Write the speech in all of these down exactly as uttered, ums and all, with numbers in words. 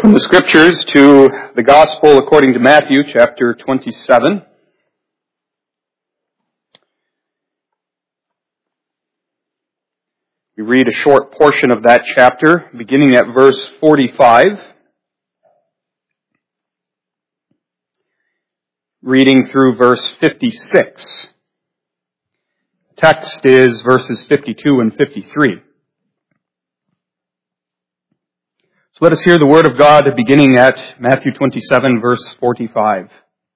Open the Scriptures to the Gospel according to Matthew, chapter twenty-seven. We read a short portion of that chapter, beginning at verse forty-five, reading through verse fifty-six. The text is verses fifty-two and fifty-three. So let us hear the Word of God beginning at Matthew twenty-seven, verse forty-five.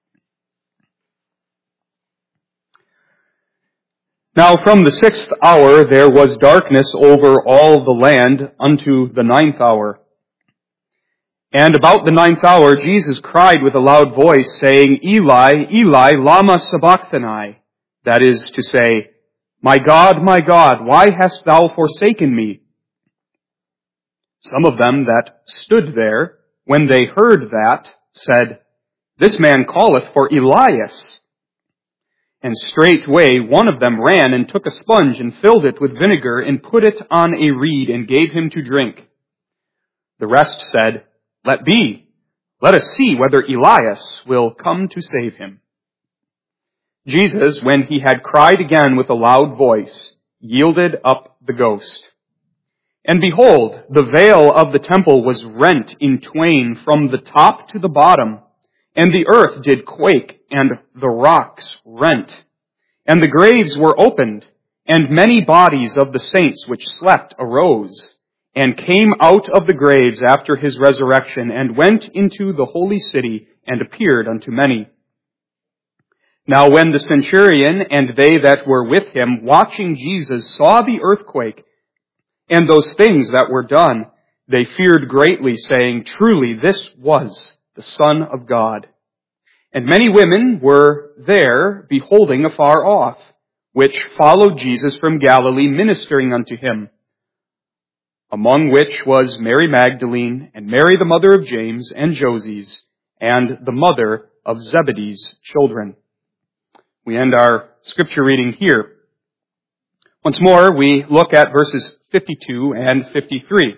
Now from the sixth hour there was darkness over all the land unto the ninth hour. And about the ninth hour Jesus cried with a loud voice, saying, Eli, Eli, lama sabachthani? That is to say, My God, my God, why hast thou forsaken me? Some of them that stood there, when they heard that, said, This man calleth for Elias. And straightway one of them ran and took a sponge and filled it with vinegar and put it on a reed and gave him to drink. The rest said, Let be. Let us see whether Elias will come to save him. Jesus, when he had cried again with a loud voice, yielded up the ghost. And behold, the veil of the temple was rent in twain from the top to the bottom, and the earth did quake, and the rocks rent. And the graves were opened, and many bodies of the saints which slept arose, and came out of the graves after his resurrection, and went into the holy city, and appeared unto many. Now when the centurion and they that were with him, watching Jesus, saw the earthquake, and those things that were done, they feared greatly, saying, Truly this was the Son of God. And many women were there, beholding afar off, which followed Jesus from Galilee, ministering unto him, among which was Mary Magdalene, and Mary the mother of James and Joses, and the mother of Zebedee's children. We end our scripture reading here. Once more, we look at verses fifty-two and fifty-three.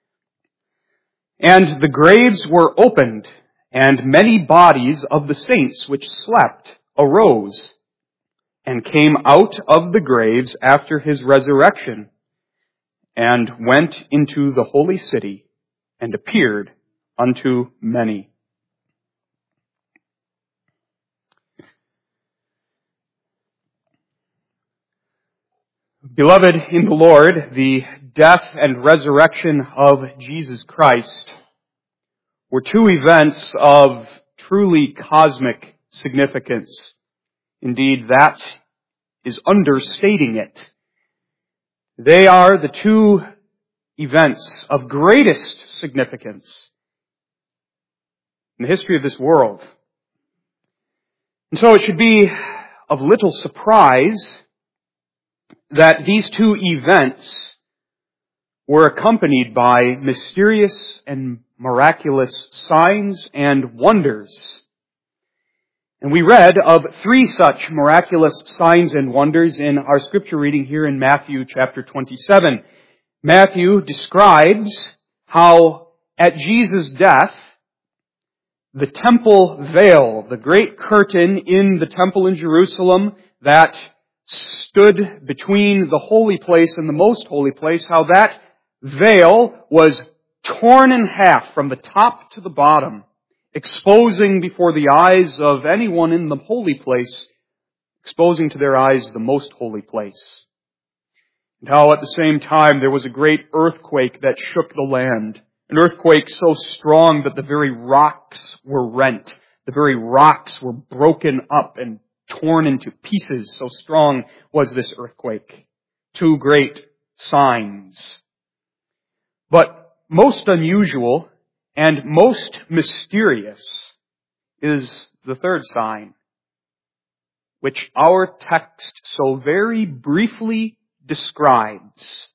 And the graves were opened, and many bodies of the saints which slept arose, and came out of the graves after his resurrection, and went into the holy city, and appeared unto many. Beloved in the Lord, the death and resurrection of Jesus Christ were two events of truly cosmic significance. Indeed, that is understating it. They are the two events of greatest significance in the history of this world. And so it should be of little surprise that these two events were accompanied by mysterious and miraculous signs and wonders. And we read of three such miraculous signs and wonders in our scripture reading here in Matthew chapter twenty-seven. Matthew describes how at Jesus' death, the temple veil, the great curtain in the temple in Jerusalem that stood between the holy place and the most holy place, how that veil was torn in half from the top to the bottom, exposing before the eyes of anyone in the holy place, exposing to their eyes the most holy place. And how at the same time there was a great earthquake that shook the land, an earthquake so strong that the very rocks were rent, the very rocks were broken up and torn into pieces, so strong was this earthquake. Two great signs. But most unusual and most mysterious is the third sign, which our text so very briefly describes.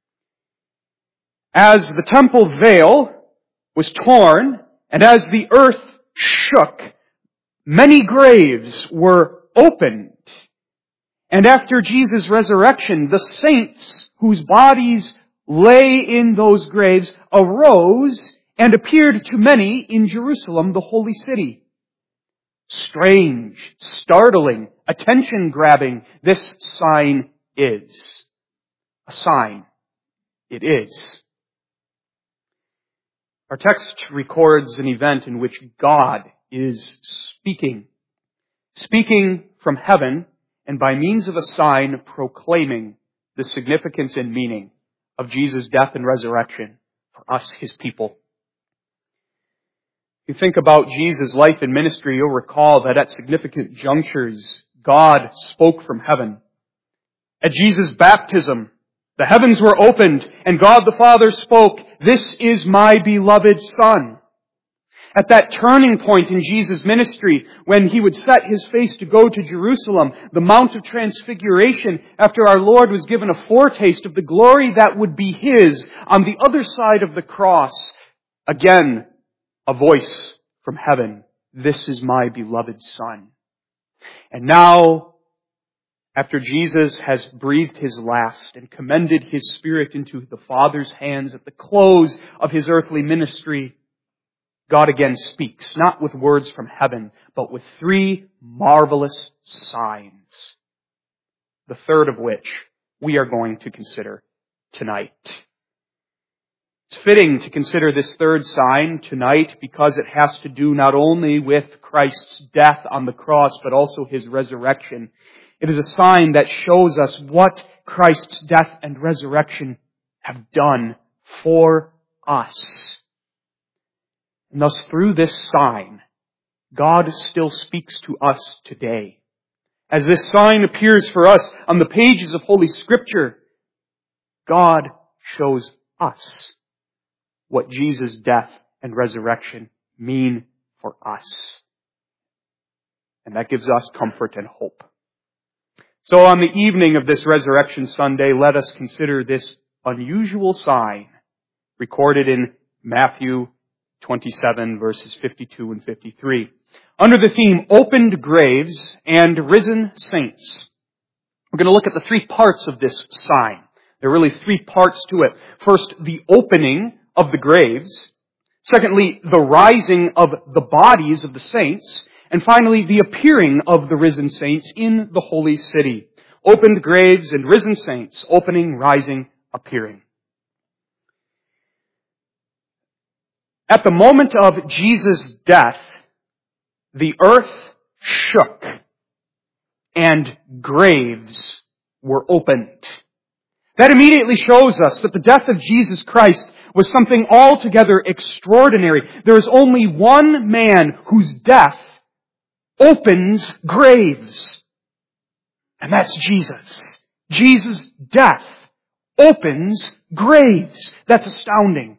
As the temple veil was torn, and as the earth shook, many graves were opened. And after Jesus' resurrection, the saints whose bodies lay in those graves arose and appeared to many in Jerusalem, the holy city. Strange, startling, attention-grabbing, this sign is. A sign. It is. Our text records an event in which God is speaking. Speaking from heaven, and by means of a sign, proclaiming the significance and meaning of Jesus' death and resurrection for us, His people. If you think about Jesus' life and ministry, you'll recall that at significant junctures, God spoke from heaven. At Jesus' baptism, the heavens were opened, and God the Father spoke, "This is my beloved Son." At that turning point in Jesus' ministry, when He would set His face to go to Jerusalem, the Mount of Transfiguration, after our Lord was given a foretaste of the glory that would be His on the other side of the cross, again, a voice from heaven, "This is my beloved Son." And now, after Jesus has breathed His last and commended His Spirit into the Father's hands at the close of His earthly ministry, God again speaks, not with words from heaven, but with three marvelous signs, the third of which we are going to consider tonight. It's fitting to consider this third sign tonight because it has to do not only with Christ's death on the cross, but also His resurrection. It is a sign that shows us what Christ's death and resurrection have done for us. And thus, through this sign, God still speaks to us today. As this sign appears for us on the pages of Holy Scripture, God shows us what Jesus' death and resurrection mean for us. And that gives us comfort and hope. So on the evening of this Resurrection Sunday, let us consider this unusual sign recorded in Matthew twenty-seven, verses fifty-two and fifty-three. Under the theme, Opened Graves and Risen Saints. We're going to look at the three parts of this sign. There are really three parts to it. First, the opening of the graves. Secondly, the rising of the bodies of the saints. And finally, the appearing of the risen saints in the holy city. Opened graves and risen saints. Opening, rising, appearing. At the moment of Jesus' death, the earth shook and graves were opened. That immediately shows us that the death of Jesus Christ was something altogether extraordinary. There is only one man whose death opens graves. And that's Jesus. Jesus' death opens graves. That's astounding.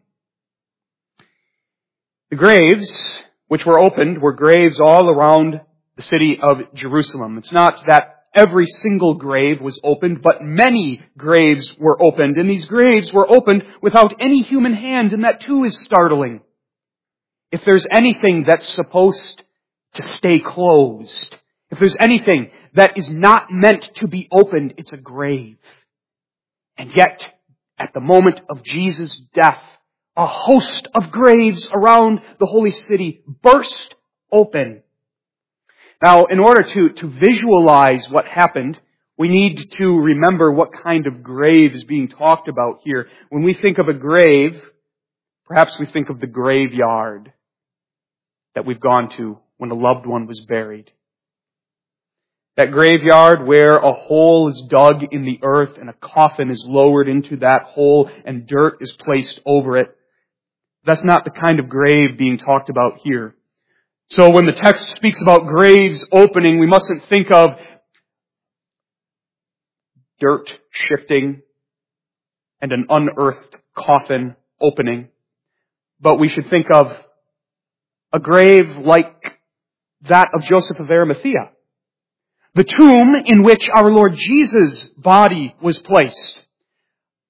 The graves which were opened were graves all around the city of Jerusalem. It's not that every single grave was opened, but many graves were opened. And these graves were opened without any human hand, and that too is startling. If there's anything that's supposed to stay closed, if there's anything that is not meant to be opened, it's a grave. And yet, at the moment of Jesus' death, a host of graves around the holy city burst open. Now, in order to, to visualize what happened, we need to remember what kind of grave is being talked about here. When we think of a grave, perhaps we think of the graveyard that we've gone to when a loved one was buried. That graveyard where a hole is dug in the earth and a coffin is lowered into that hole and dirt is placed over it. That's not the kind of grave being talked about here. So when the text speaks about graves opening, we mustn't think of dirt shifting and an unearthed coffin opening, but we should think of a grave like that of Joseph of Arimathea, the tomb in which our Lord Jesus' body was placed.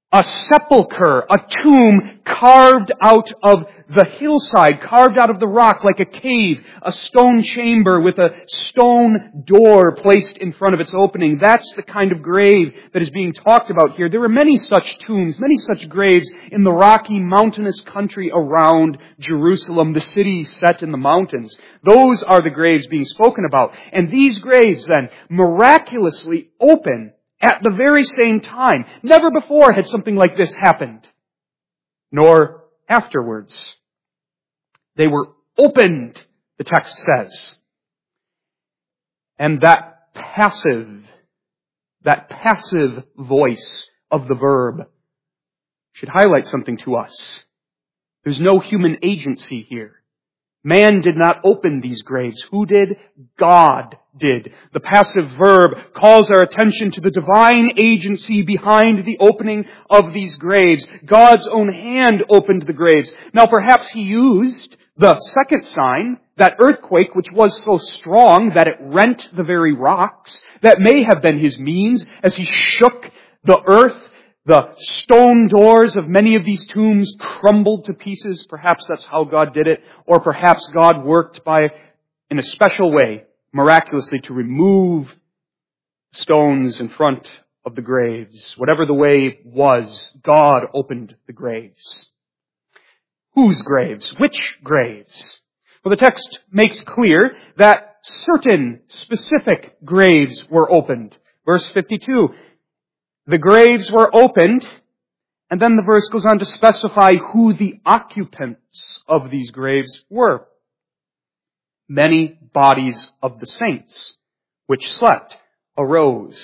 a sepulcher, a tomb carved out of the hillside, carved out of the rock like a cave, a stone chamber with a stone door placed in front of its opening. That's the kind of grave that is being talked about here. There are many such tombs, many such graves in the rocky, mountainous country around Jerusalem, the city set in the mountains. Those are the graves being spoken about. And these graves then miraculously open at the very same time. Never before had something like this happened, nor afterwards. They were opened, the text says. And that passive, that passive voice of the verb should highlight something to us. There's no human agency here. Man did not open these graves. Who did? God did. The passive verb calls our attention to the divine agency behind the opening of these graves. God's own hand opened the graves. Now perhaps He used the second sign, that earthquake which was so strong that it rent the very rocks. That may have been His means as He shook the earth. The stone doors of many of these tombs crumbled to pieces. Perhaps that's how God did it. Or perhaps God worked by, in a special way, miraculously to remove stones in front of the graves. Whatever the way was, God opened the graves. Whose graves? Which graves? Well, the text makes clear that certain specific graves were opened. Verse fifty-two. The graves were opened, and then the verse goes on to specify who the occupants of these graves were. Many bodies of the saints, which slept, arose.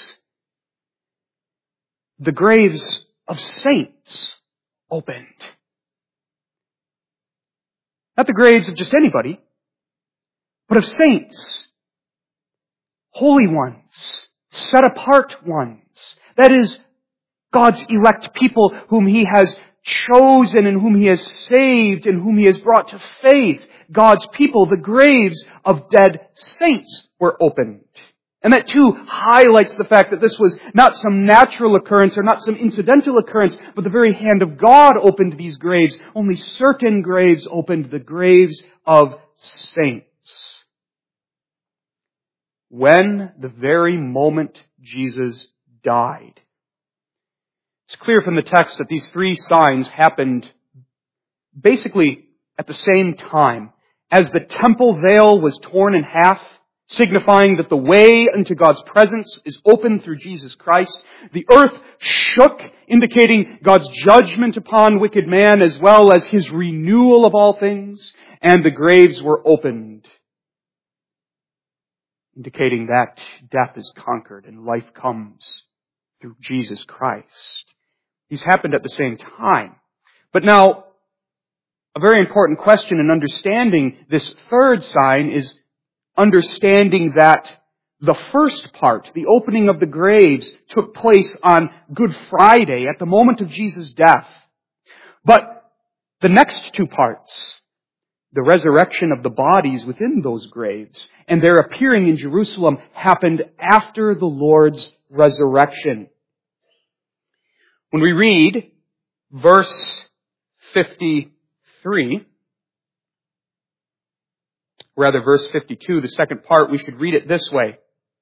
The graves of saints opened. Not the graves of just anybody, but of saints, holy ones, set apart ones. That is, God's elect people whom He has chosen and whom He has saved and whom He has brought to faith. God's people, the graves of dead saints were opened. And that too highlights the fact that this was not some natural occurrence or not some incidental occurrence, but the very hand of God opened these graves. Only certain graves opened, the graves of saints. When the very moment Jesus died. It's clear from the text that these three signs happened basically at the same time. As the temple veil was torn in half, signifying that the way into God's presence is open through Jesus Christ, the earth shook, indicating God's judgment upon wicked man as well as His renewal of all things, and the graves were opened, indicating that death is conquered and life comes through Jesus Christ. These happened at the same time. But now, a very important question in understanding this third sign is understanding that the first part, the opening of the graves, took place on Good Friday at the moment of Jesus' death. But the next two parts, the resurrection of the bodies within those graves and their appearing in Jerusalem, happened after the Lord's resurrection. When we read verse fifty-three, rather verse fifty-two, the second part, we should read it this way.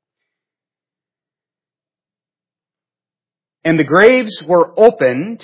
And the graves were opened,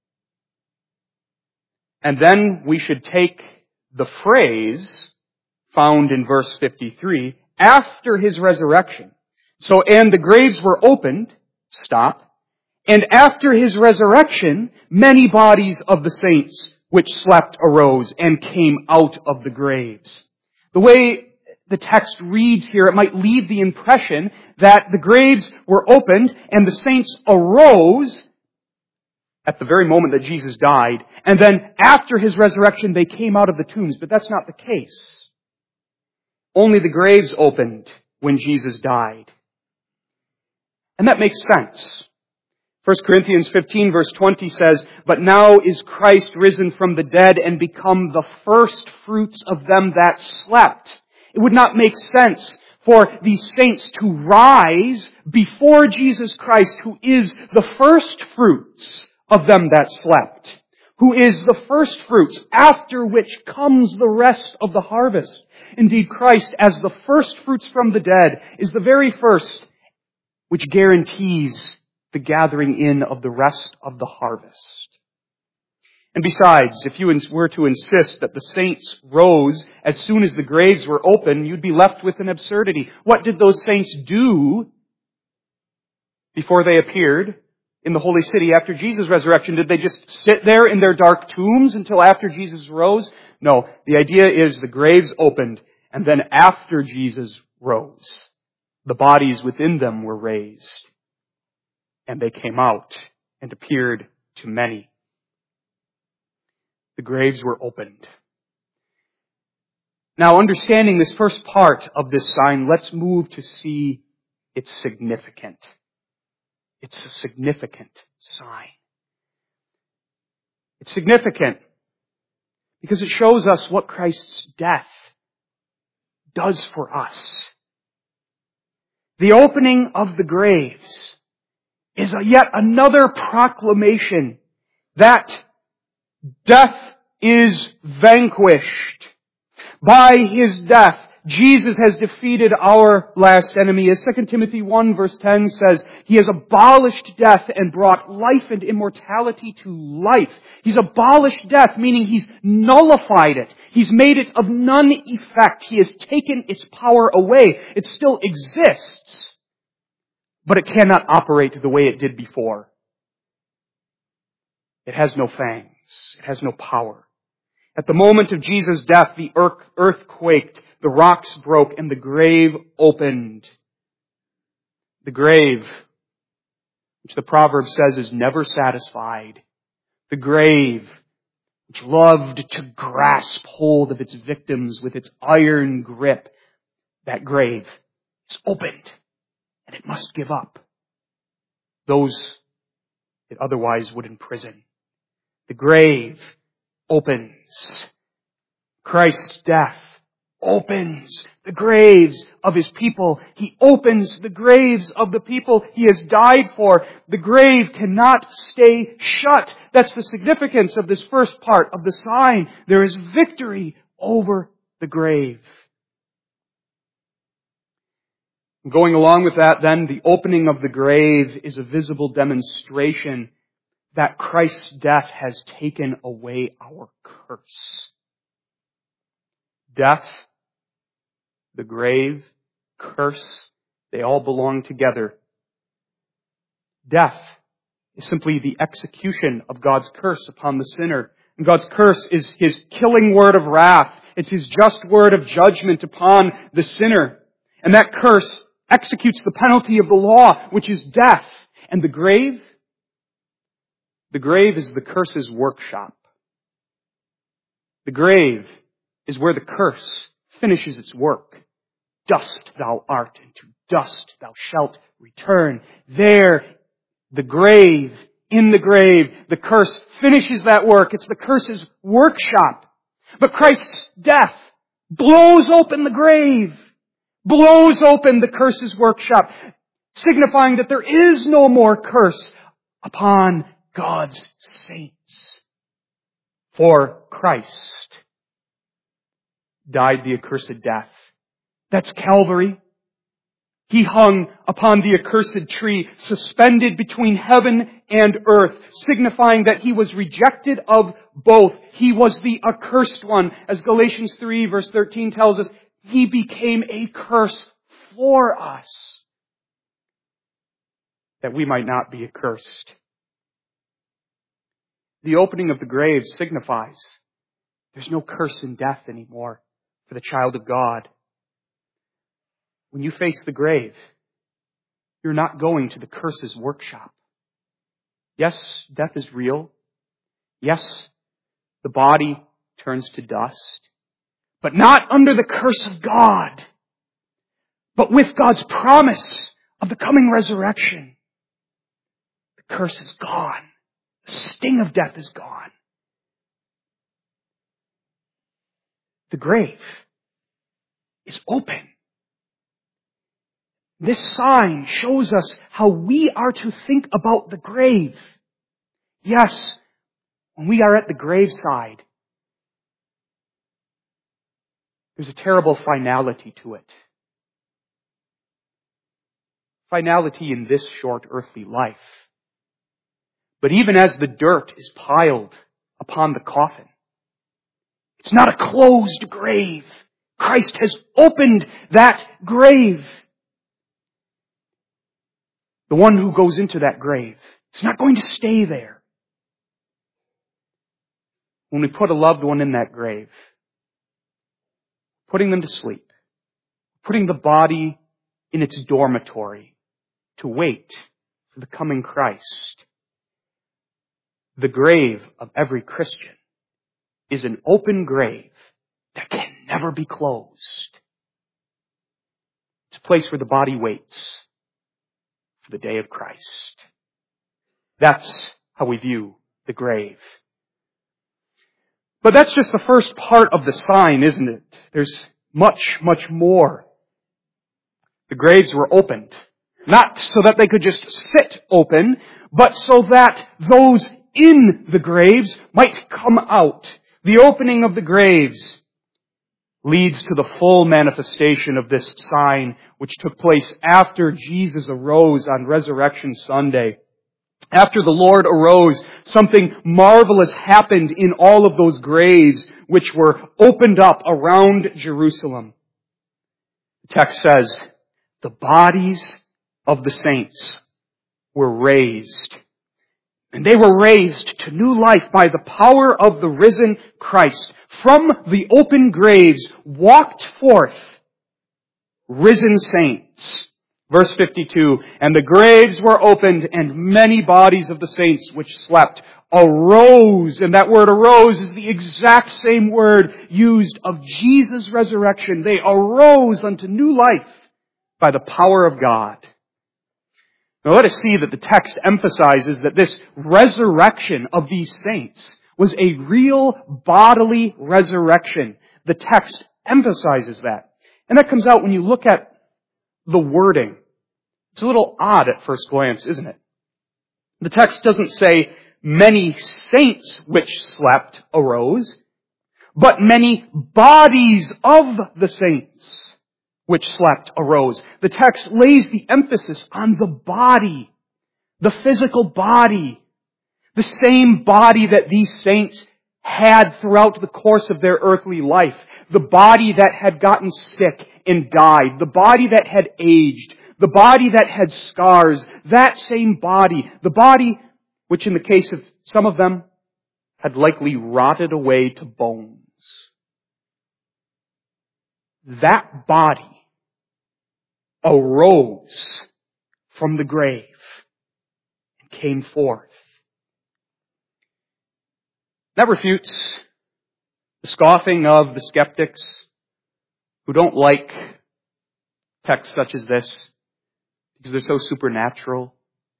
and then we should take the phrase found in verse fifty-three, after His resurrection. So, and the graves were opened, stop, and after His resurrection, many bodies of the saints which slept arose and came out of the graves. The way the text reads here, it might leave the impression that the graves were opened and the saints arose at the very moment that Jesus died, and then after His resurrection they came out of the tombs. But that's not the case. Only the graves opened when Jesus died. And that makes sense. First Corinthians fifteen verse twenty says, "But now is Christ risen from the dead and become the first fruits of them that slept." It would not make sense for these saints to rise before Jesus Christ, who is the first fruits of them that slept, who is the first fruits, after which comes the rest of the harvest. Indeed, Christ, as the first fruits from the dead, is the very first which guarantees the gathering in of the rest of the harvest. And besides, if you were to insist that the saints rose as soon as the graves were open, you'd be left with an absurdity. What did those saints do before they appeared in the holy city after Jesus' resurrection? Did they just sit there in their dark tombs until after Jesus rose? No, the idea is the graves opened, and then after Jesus rose, the bodies within them were raised, and they came out and appeared to many. The graves were opened. Now, understanding this first part of this sign, let's move to see its significant. It's a significant sign. It's significant because it shows us what Christ's death does for us. The opening of the graves is a yet another proclamation that death is vanquished. By His death, Jesus has defeated our last enemy. As Second Timothy one verse ten says, He has abolished death and brought life and immortality to life. He's abolished death, meaning He's nullified it. He's made it of none effect. He has taken its power away. It still exists, but it cannot operate the way it did before. It has no fangs. It has no power. At the moment of Jesus' death, the earth quaked, the rocks broke, and the grave opened. The grave, which the proverb says is never satisfied. The grave, which loved to grasp hold of its victims with its iron grip. That grave is opened, and it must give up those it otherwise would imprison. The grave opens. Christ's death opens the graves of His people. He opens the graves of the people He has died for. The grave cannot stay shut. That's the significance of this first part of the sign. There is victory over the grave. Going along with that, then, the opening of the grave is a visible demonstration that Christ's death has taken away our curse. Death, the grave, curse, they all belong together. Death is simply the execution of God's curse upon the sinner. And God's curse is His killing word of wrath. It's His just word of judgment upon the sinner. And that curse executes the penalty of the law, which is death. And the grave? The grave is the curse's workshop. The grave is where the curse finishes its work. Dust thou art, and to dust thou shalt return. There, the grave, in the grave, the curse finishes that work. It's the curse's workshop. But Christ's death blows open the grave, blows open the curse's workshop, signifying that there is no more curse upon God's saints. For Christ died the accursed death. That's Calvary. He hung upon the accursed tree, suspended between heaven and earth, signifying that He was rejected of both. He was the accursed one. As Galatians three verse thirteen tells us, He became a curse for us, that we might not be accursed. The opening of the grave signifies there's no curse in death anymore for the child of God. When you face the grave, you're not going to the curse's workshop. Yes, death is real. Yes, the body turns to dust, but not under the curse of God, but with God's promise of the coming resurrection. The curse is gone. The sting of death is gone. The grave is open. This sign shows us how we are to think about the grave. Yes, when we are at the graveside, there's a terrible finality to it. Finality in this short earthly life. But even as the dirt is piled upon the coffin, it's not a closed grave. Christ has opened that grave. The one who goes into that grave is not going to stay there. When we put a loved one in that grave, putting them to sleep, putting the body in its dormitory to wait for the coming Christ, the grave of every Christian is an open grave that can never be closed. It's a place where the body waits for the day of Christ. That's how we view the grave. But that's just the first part of the sign, isn't it? There's much, much more. The graves were opened, not so that they could just sit open, but so that those in the graves might come out. The opening of the graves leads to the full manifestation of this sign, which took place after Jesus arose on Resurrection Sunday. After the Lord arose, something marvelous happened in all of those graves which were opened up around Jerusalem. The text says, the bodies of the saints were raised. And they were raised to new life by the power of the risen Christ. From the open graves walked forth risen saints. Verse fifty-two, and the graves were opened, and many bodies of the saints which slept arose. And that word arose is the exact same word used of Jesus' resurrection. They arose unto new life by the power of God. Now let us see that the text emphasizes that this resurrection of these saints was a real bodily resurrection. The text emphasizes that. And that comes out when you look at the wording. It's a little odd at first glance, isn't it? The text doesn't say many saints which slept arose, but many bodies of the saints which slept arose. The text lays the emphasis on the body, the physical body, the same body that these saints had throughout the course of their earthly life, the body that had gotten sick and died, the body that had aged, the body that had scars, that same body, the body which in the case of some of them had likely rotted away to bones. That body arose from the grave and came forth. That refutes the scoffing of the skeptics who don't like texts such as this because they're so supernatural.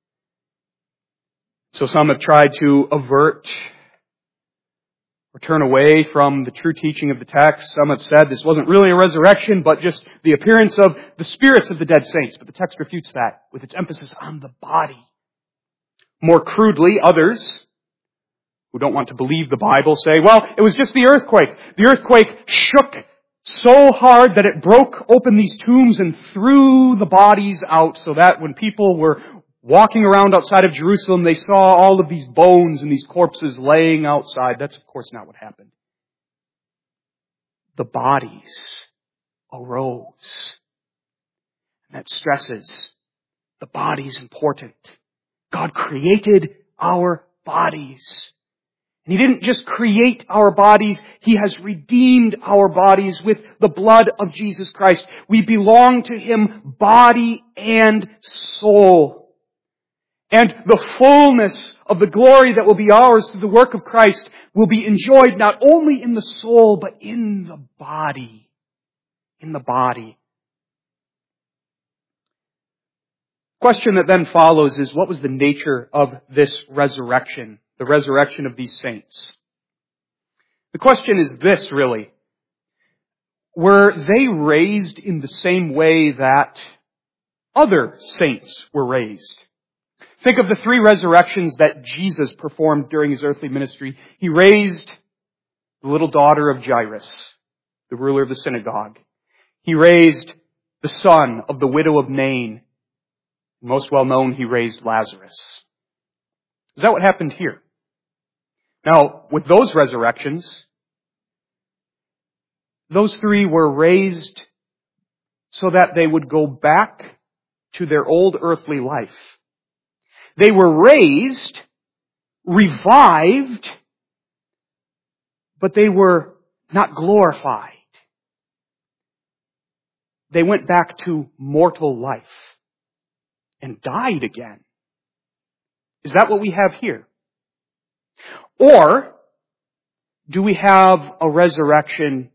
So some have tried to avert or turn away from the true teaching of the text. Some have said this wasn't really a resurrection, but just the appearance of the spirits of the dead saints. But the text refutes that with its emphasis on the body. More crudely, others who don't want to believe the Bible say, well, it was just the earthquake. The earthquake shook so hard that it broke open these tombs and threw the bodies out so that when people were walking around outside of Jerusalem, they saw all of these bones and these corpses laying outside. That's of course not what happened. The bodies arose. And that stresses the body's important. God created our bodies. And He didn't just create our bodies, He has redeemed our bodies with the blood of Jesus Christ. We belong to Him, body and soul. And the fullness of the glory that will be ours through the work of Christ will be enjoyed not only in the soul, but in the body. In the body. The question that then follows is, what was the nature of this resurrection? The resurrection of these saints. The question is this, really. Were they raised in the same way that other saints were raised? Think of the three resurrections that Jesus performed during his earthly ministry. He raised the little daughter of Jairus, the ruler of the synagogue. He raised the son of the widow of Nain. Most well known, he raised Lazarus. Is that what happened here? Now, with those resurrections, those three were raised so that they would go back to their old earthly life. They were raised, revived, but they were not glorified. They went back to mortal life and died again. Is that what we have here? Or do we have a resurrection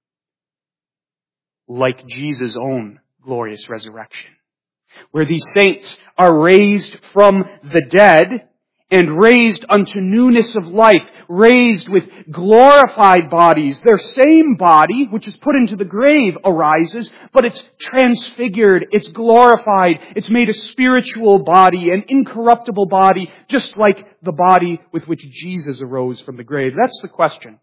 like Jesus' own glorious resurrection, where these saints are raised from the dead and raised unto newness of life, raised with glorified bodies? Their same body, which is put into the grave, arises, but it's transfigured, it's glorified, it's made a spiritual body, an incorruptible body, just like the body with which Jesus arose from the grave. That's the question.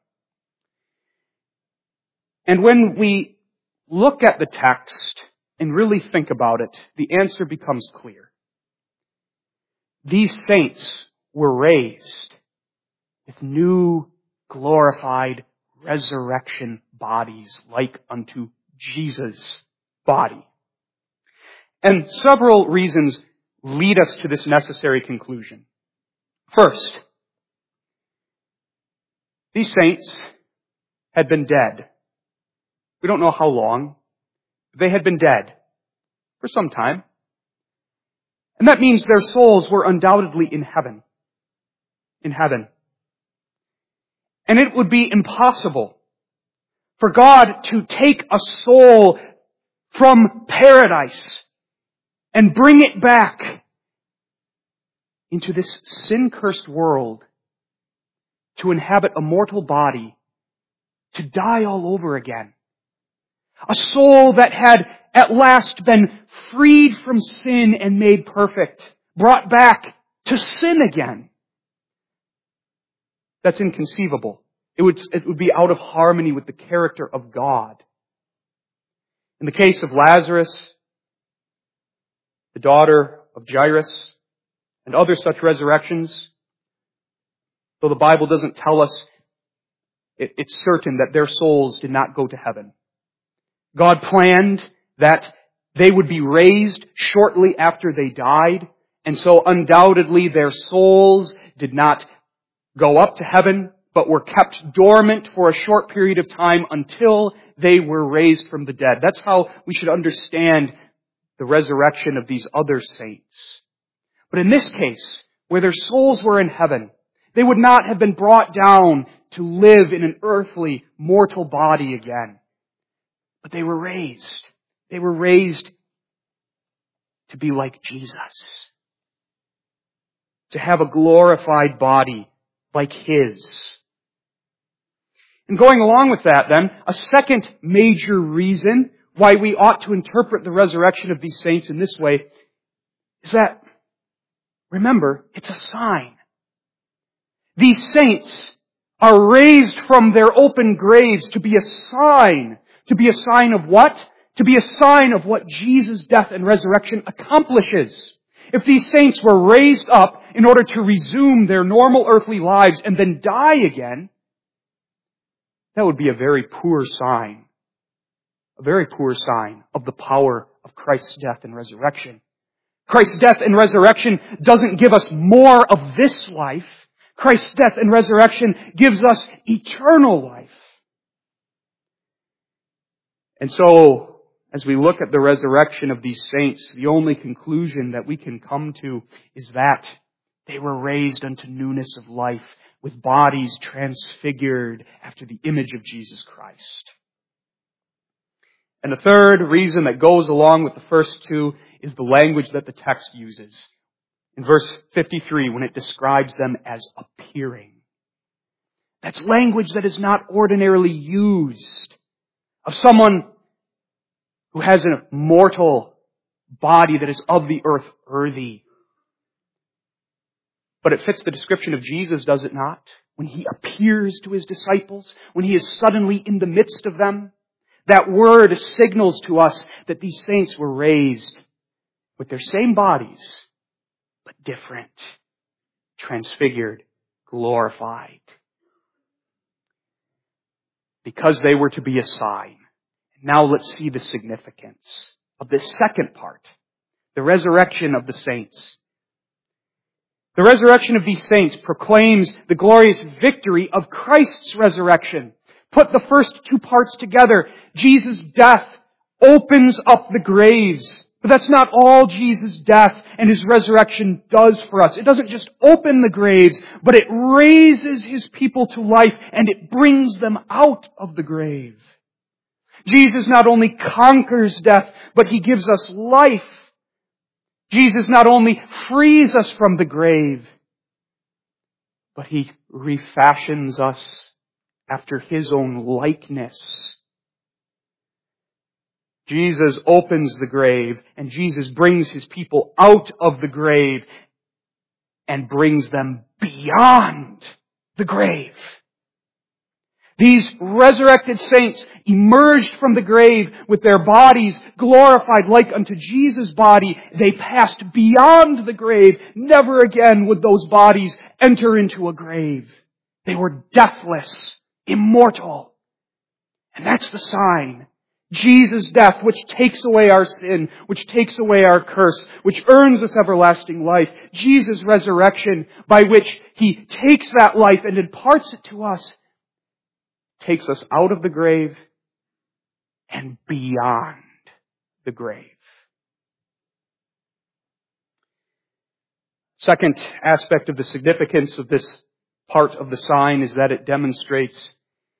And when we look at the text and really think about it, the answer becomes clear. These saints were raised with new, glorified, resurrection bodies like unto Jesus' body. And several reasons lead us to this necessary conclusion. First, these saints had been dead. We don't know how long. They had been dead for some time. And that means their souls were undoubtedly in heaven. In heaven. And it would be impossible for God to take a soul from paradise and bring it back into this sin-cursed world to inhabit a mortal body, to die all over again. A soul that had at last been freed from sin and made perfect, brought back to sin again. That's inconceivable. It would, it would be out of harmony with the character of God. In the case of Lazarus, the daughter of Jairus, and other such resurrections, though the Bible doesn't tell us, it, it's certain that their souls did not go to heaven. God planned that they would be raised shortly after they died, and so undoubtedly their souls did not go up to heaven, but were kept dormant for a short period of time until they were raised from the dead. That's how we should understand the resurrection of these other saints. But in this case, where their souls were in heaven, they would not have been brought down to live in an earthly, mortal body again. But they were raised. They were raised to be like Jesus. To have a glorified body like His. And going along with that then, a second major reason why we ought to interpret the resurrection of these saints in this way is that, remember, it's a sign. These saints are raised from their open graves to be a sign. To be a sign of what? To be a sign of what Jesus' death and resurrection accomplishes. If these saints were raised up in order to resume their normal earthly lives and then die again, that would be a very poor sign. A very poor sign of the power of Christ's death and resurrection. Christ's death and resurrection doesn't give us more of this life. Christ's death and resurrection gives us eternal life. And so, as we look at the resurrection of these saints, the only conclusion that we can come to is that they were raised unto newness of life, with bodies transfigured after the image of Jesus Christ. And the third reason that goes along with the first two is the language that the text uses. In verse fifty-three, when it describes them as appearing. That's language that is not ordinarily used of someone who has a mortal body that is of the earth earthy. But it fits the description of Jesus, does it not? When He appears to His disciples, when He is suddenly in the midst of them, that word signals to us that these saints were raised with their same bodies, but different, transfigured, glorified. Because they were to be a sign. Now let's see the significance of this second part, the resurrection of the saints. The resurrection of these saints proclaims the glorious victory of Christ's resurrection. Put the first two parts together. Jesus' death opens up the graves. But that's not all Jesus' death and His resurrection does for us. It doesn't just open the graves, but it raises His people to life and it brings them out of the grave. Jesus not only conquers death, but He gives us life. Jesus not only frees us from the grave, but He refashions us after His own likeness. Jesus opens the grave, and Jesus brings His people out of the grave and brings them beyond the grave. These resurrected saints emerged from the grave with their bodies glorified like unto Jesus' body. They passed beyond the grave. Never again would those bodies enter into a grave. They were deathless, immortal. And that's the sign. Jesus' death, which takes away our sin, which takes away our curse, which earns us everlasting life. Jesus' resurrection, by which He takes that life and imparts it to us, takes us out of the grave and beyond the grave. Second aspect of the significance of this part of the sign is that it demonstrates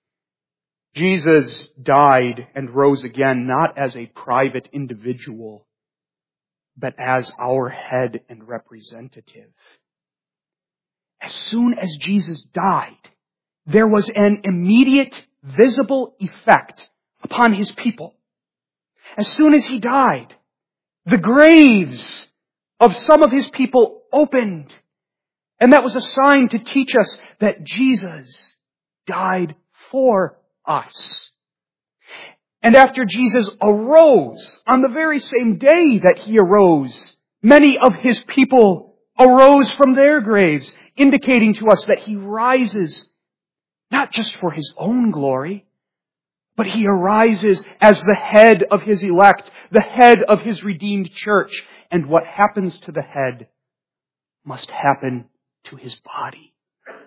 Jesus died and rose again not as a private individual, but as our head and representative. As soon as Jesus died, there was an immediate, visible effect upon His people. As soon as He died, the graves of some of His people opened. And that was a sign to teach us that Jesus died for us. And after Jesus arose, on the very same day that He arose, many of His people arose from their graves, indicating to us that He rises not just for His own glory, but He arises as the head of His elect, the head of His redeemed church. And what happens to the head must happen to His body.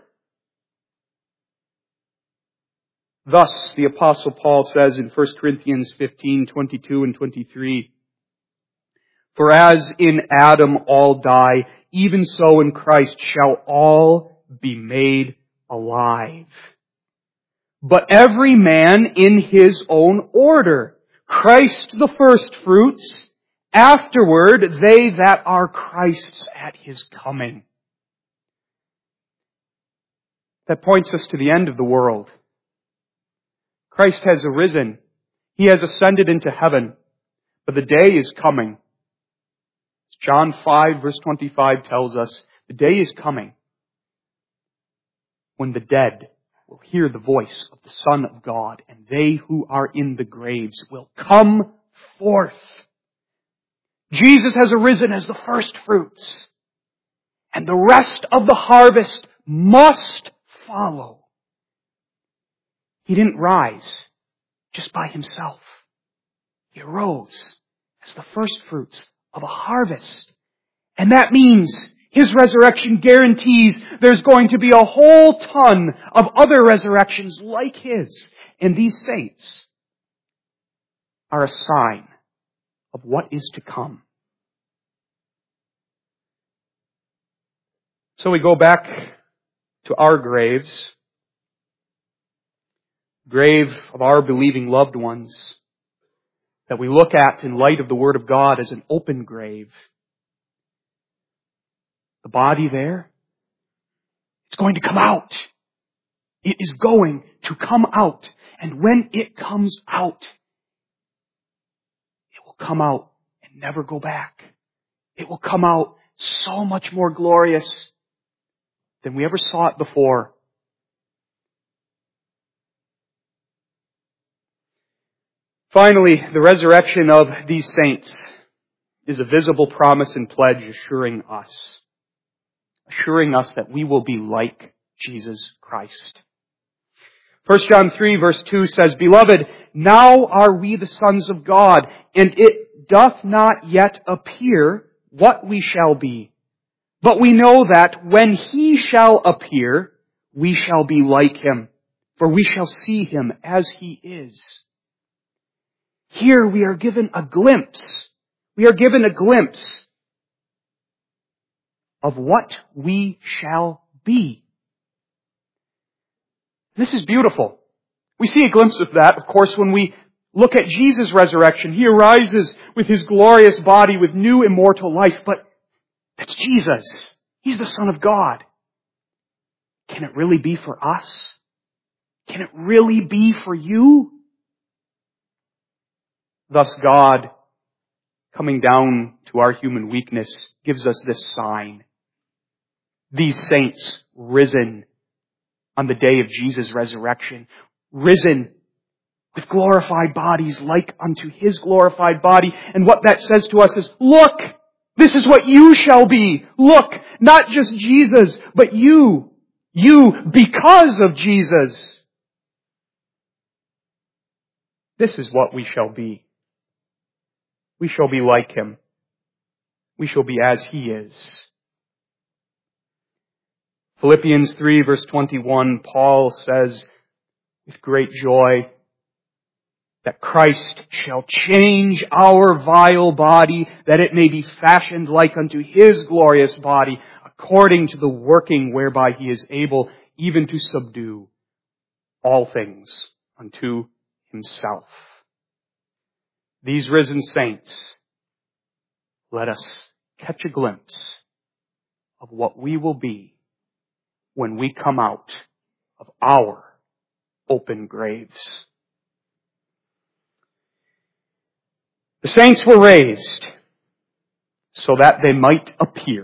Thus, the Apostle Paul says in First Corinthians fifteen, twenty-two and twenty-three, "For as in Adam all die, even so in Christ shall all be made alive. But every man in his own order. Christ the first fruits, afterward they that are Christ's at His coming." That points us to the end of the world. Christ has arisen. He has ascended into heaven. But the day is coming. John five verse twenty-five tells us, the day is coming when the dead will hear the voice of the Son of God, and they who are in the graves will come forth. Jesus has arisen as the first fruits, and the rest of the harvest must follow. He didn't rise just by Himself. He arose as the first fruits of a harvest. And that means His resurrection guarantees there's going to be a whole ton of other resurrections like His. And these saints are a sign of what is to come. So we go back to our graves, grave of our believing loved ones, that we look at in light of the Word of God as an open grave. The body there, it's going to come out. It is going to come out. And when it comes out, it will come out and never go back. It will come out so much more glorious. than we ever saw it before. Finally, the resurrection of these saints is a visible promise and pledge assuring us, assuring us that we will be like Jesus Christ. First John three verse two says, Beloved, now are we the sons of God, and it doth not yet appear what we shall be. But we know that when He shall appear, we shall be like Him, for we shall see Him as He is. Here we are given a glimpse. We are given a glimpse of what we shall be. This is beautiful. We see a glimpse of that, of course, when we look at Jesus' resurrection. He arises with His glorious body with new immortal life, but that's Jesus. He's the Son of God. Can it really be for us? Can it really be for you? Thus God, coming down to our human weakness, gives us this sign. These saints risen on the day of Jesus' resurrection, risen with glorified bodies like unto His glorified body. And what that says to us is, look, this is what you shall be. Look, not just Jesus, but you. You because of Jesus. This is what we shall be. We shall be like Him. We shall be as He is. Philippians three verse twenty-one, Paul says with great joy that Christ shall change our vile body, that it may be fashioned like unto His glorious body, according to the working whereby He is able even to subdue all things unto Himself. These risen saints, let us catch a glimpse of what we will be when we come out of our open graves. The saints were raised so that they might appear.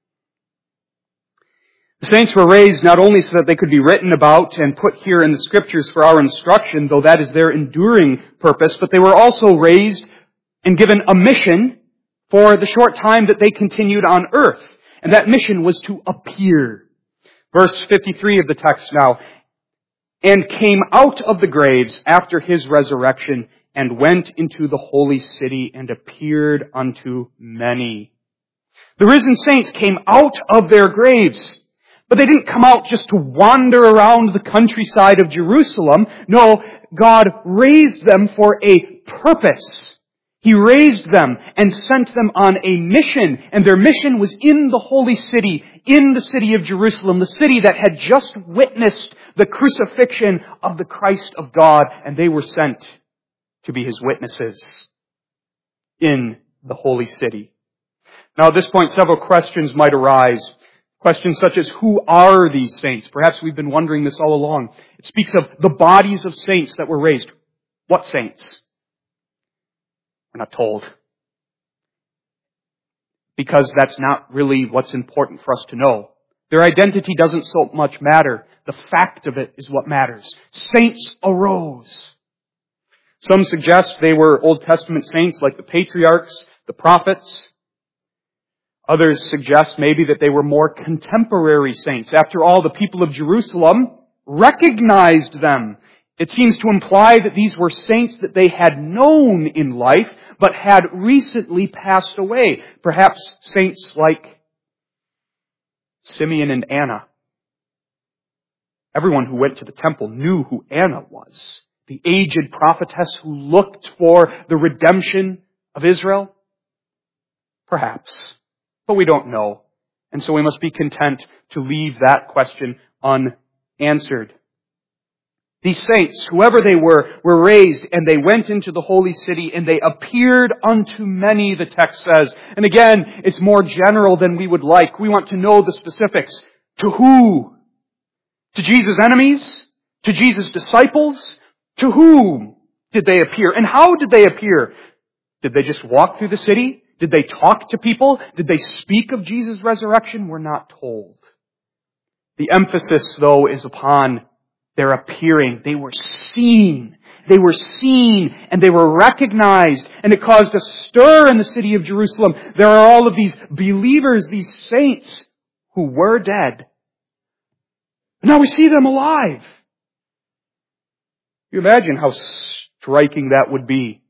The saints were raised not only so that they could be written about and put here in the Scriptures for our instruction, though that is their enduring purpose, but they were also raised and given a mission for the short time that they continued on earth. And that mission was to appear. Verse fifty-three of the text now, and came out of the graves after His resurrection, and went into the holy city, and appeared unto many. The risen saints came out of their graves. But they didn't come out just to wander around the countryside of Jerusalem. No, God raised them for a purpose. He raised them and sent them on a mission. And their mission was in the holy city, in the city of Jerusalem, the city that had just witnessed the crucifixion of the Christ of God. And they were sent to be His witnesses in the holy city. Now at this point, several questions might arise. Questions such as, who are these saints? Perhaps we've been wondering this all along. It speaks of the bodies of saints that were raised. What saints? We're not told. Because that's not really what's important for us to know. Their identity doesn't so much matter. The fact of it is what matters. Saints arose. Some suggest they were Old Testament saints like the patriarchs, the prophets. Others suggest maybe that they were more contemporary saints. After all, the people of Jerusalem recognized them. It seems to imply that these were saints that they had known in life, but had recently passed away. Perhaps saints like Simeon and Anna. Everyone who went to the temple knew who Anna was. The aged prophetess who looked for the redemption of Israel. Perhaps. But we don't know. And so we must be content to leave that question unanswered. These saints, whoever they were, were raised and they went into the holy city and they appeared unto many, the text says. And again, it's more general than we would like. We want to know the specifics. To who? To Jesus' enemies? To Jesus' disciples? To whom did they appear? And how did they appear? Did they just walk through the city? Did they talk to people? Did they speak of Jesus' resurrection? We're not told. The emphasis, though, is upon their appearing. They were seen. They were seen and they were recognized, and it caused a stir in the city of Jerusalem. There are all of these believers, these saints who were dead. Now we see them alive. You imagine how striking that would be.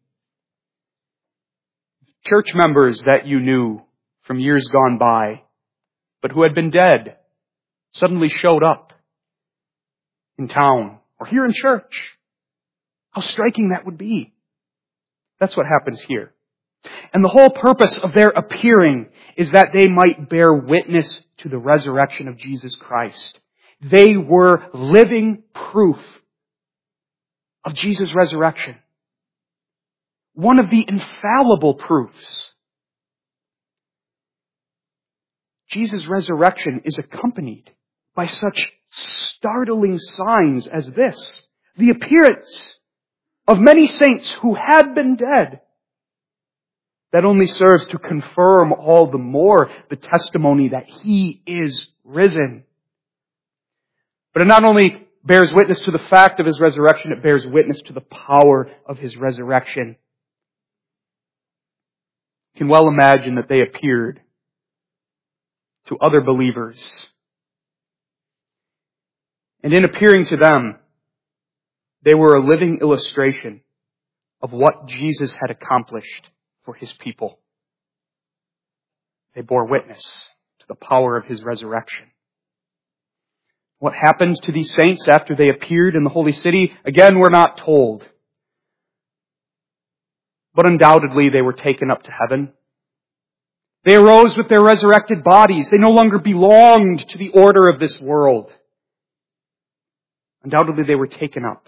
Church members that you knew from years gone by, but who had been dead, suddenly showed up in town or here in church. How striking that would be. That's what happens here. And the whole purpose of their appearing is that they might bear witness to the resurrection of Jesus Christ. They were living proof of Jesus' resurrection. One of the infallible proofs. Jesus' resurrection is accompanied by such startling signs as this. The appearance of many saints who had been dead. That only serves to confirm all the more the testimony that He is risen. But it not only bears witness to the fact of His resurrection, it bears witness to the power of His resurrection. You can well imagine that they appeared to other believers. And in appearing to them, they were a living illustration of what Jesus had accomplished for His people. They bore witness to the power of His resurrection. What happened to these saints after they appeared in the holy city? Again, we're not told. But undoubtedly they were taken up to heaven. They arose with their resurrected bodies. They no longer belonged to the order of this world. Undoubtedly they were taken up.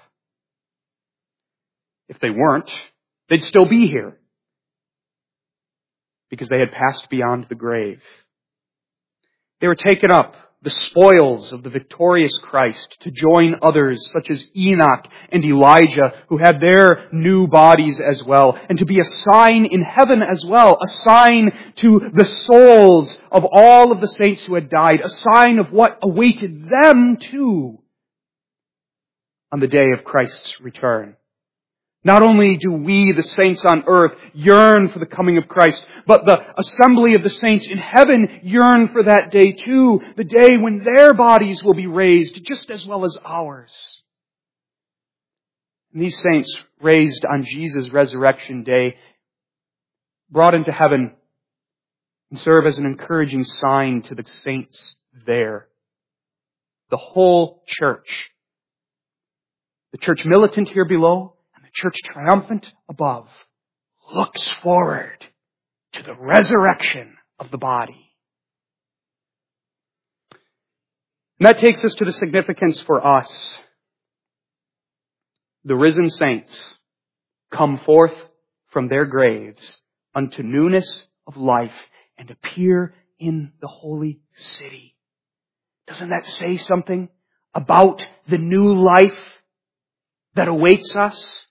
If they weren't, they'd still be here. Because they had passed beyond the grave. They were taken up, the spoils of the victorious Christ, to join others such as Enoch and Elijah, who had their new bodies as well, and to be a sign in heaven as well, a sign to the souls of all of the saints who had died, a sign of what awaited them too on the day of Christ's return. Not only do we, the saints on earth, yearn for the coming of Christ, but the assembly of the saints in heaven yearn for that day too, the day when their bodies will be raised just as well as ours. And these saints raised on Jesus' resurrection day, brought into heaven, and serve as an encouraging sign to the saints there. The whole church. The church militant here below, church triumphant above, looks forward to the resurrection of the body. And that takes us to the significance for us. The risen saints come forth from their graves unto newness of life and appear in the holy city. Doesn't that say something about the new life that awaits us?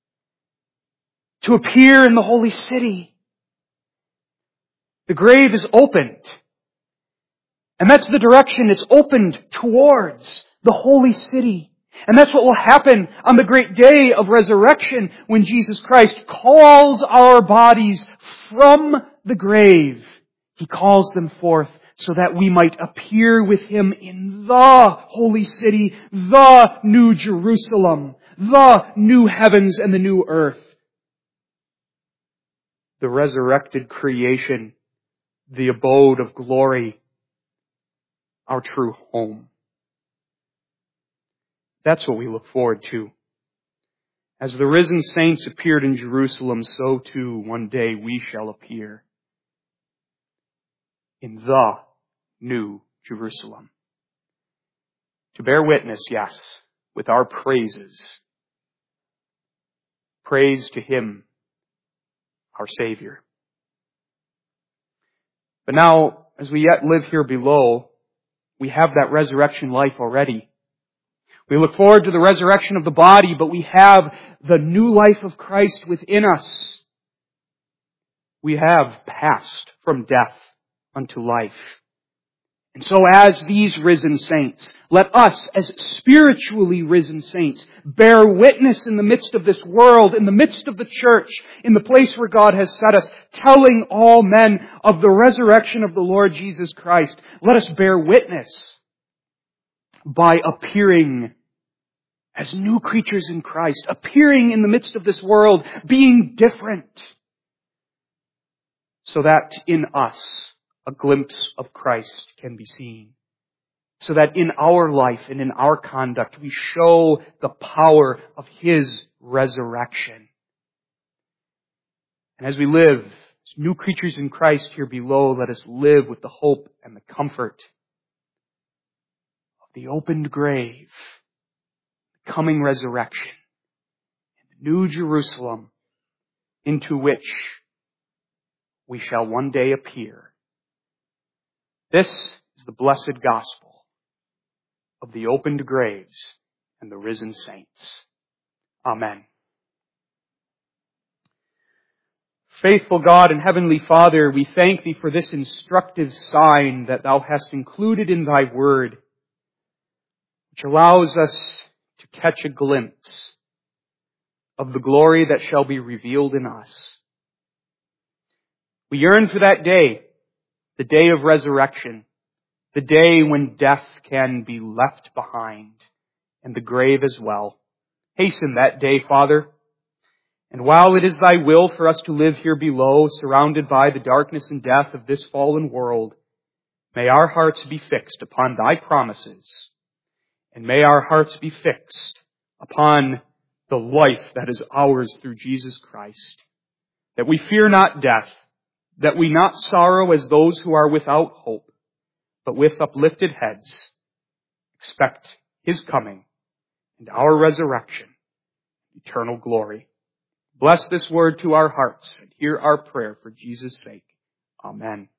To appear in the holy city. The grave is opened. And that's the direction it's opened towards, the holy city. And that's what will happen on the great day of resurrection when Jesus Christ calls our bodies from the grave. He calls them forth so that we might appear with Him in the holy city, the new Jerusalem, the new heavens and the new earth. The resurrected creation, the abode of glory, our true home. That's what we look forward to. As the risen saints appeared in Jerusalem, so too one day we shall appear in the new Jerusalem. To bear witness, yes, with our praises. Praise to Him, our Savior. But now, as we yet live here below, we have that resurrection life already. We look forward to the resurrection of the body, but we have the new life of Christ within us. We have passed from death unto life. And so as these risen saints, let us, as spiritually risen saints, bear witness in the midst of this world, in the midst of the church, in the place where God has set us, telling all men of the resurrection of the Lord Jesus Christ. Let us bear witness by appearing as new creatures in Christ, appearing in the midst of this world, being different, so that in us a glimpse of Christ can be seen. So that in our life and in our conduct we show the power of His resurrection. And as we live as new creatures in Christ here below, let us live with the hope and the comfort of the opened grave, the coming resurrection, and the new Jerusalem into which we shall one day appear. This is the blessed gospel of the opened graves and the risen saints. Amen. Faithful God and Heavenly Father, we thank Thee for this instructive sign that Thou hast included in Thy Word, which allows us to catch a glimpse of the glory that shall be revealed in us. We yearn for that day, the day of resurrection, the day when death can be left behind, and the grave as well. Hasten that day, Father. And while it is Thy will for us to live here below, surrounded by the darkness and death of this fallen world, may our hearts be fixed upon Thy promises, and may our hearts be fixed upon the life that is ours through Jesus Christ, that we fear not death, that we not sorrow as those who are without hope, but with uplifted heads expect His coming and our resurrection, eternal glory. Bless this word to our hearts and hear our prayer for Jesus' sake. Amen.